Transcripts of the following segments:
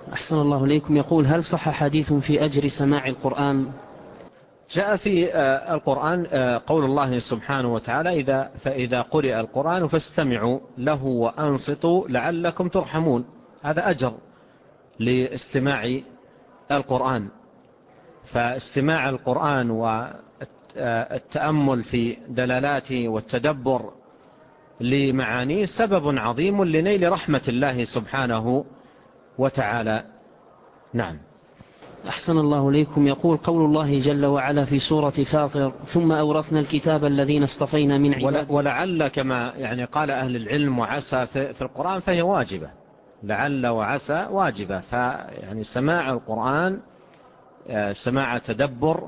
أحسن الله إليكم. يقول: هل صح حديث في أجر سماع القرآن؟ جاء في القرآن قول الله سبحانه وتعالى: فإذا قرئ القرآن فاستمعوا له وأنصتوا لعلكم ترحمون. هذا أجر لاستماع القرآن. فاستماع القرآن والتأمل في دلالاته والتدبر لمعانيه سبب عظيم لنيل رحمة الله سبحانه وتعالى. نعم. أحسن الله إليكم. يقول: قول الله جل وعلا في سورة فاطر: ثم أورثنا الكتاب الذين اصطفينا من عبادنا. ولعل كما قال أهل العلم وعسى في القرآن فهي واجبة. لعل وعسى واجبة. سماع القرآن سماع تدبر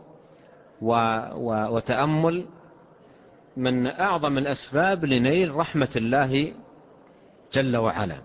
وتأمل من أعظم الأسباب لنيل رحمة الله جل وعلا.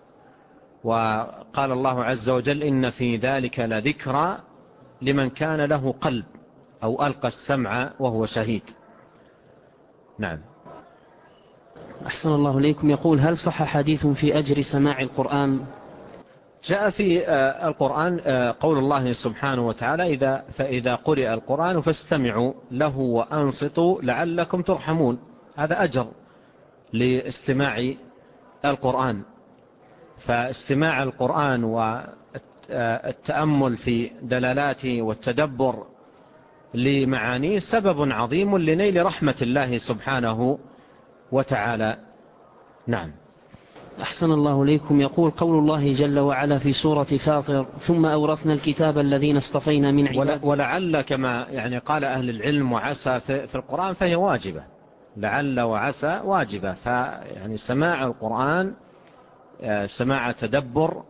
وقال الله عز وجل: إن في ذلك لذكرى لمن كان له قلب أو ألقى السمع وهو شهيد. نعم. أحسن الله إليكم. يقول: هل صح حديث في أجر سماع القرآن؟ جاء في القرآن قول الله سبحانه وتعالى: فإذا قرئ القرآن فاستمعوا له وأنصتوا لعلكم ترحمون. هذا أجر لاستماع القرآن. فاستماع القرآن والتأمل في دلالاته والتدبر لمعانيه سبب عظيم لنيل رحمة الله سبحانه وتعالى. نعم. أحسن الله إليكم. يقول: قول الله جل وعلا في سورة فاطر: ثم أورثنا الكتاب الذين اصطفينا من عبادنا. ولعل كما قال أهل العلم وعسى في القرآن فهي واجبة. لعل وعسى واجبة. سماع القرآن سماع تدبر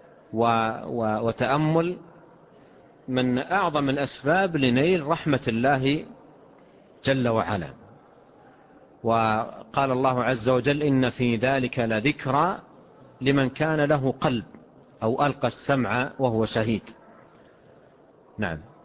وتأمل من أعظم الأسباب لنيل رحمة الله جل وعلا. وقال الله عز وجل: إن في ذلك لذكرى لمن كان له قلب أو ألقى السمع وهو شهيد. نعم.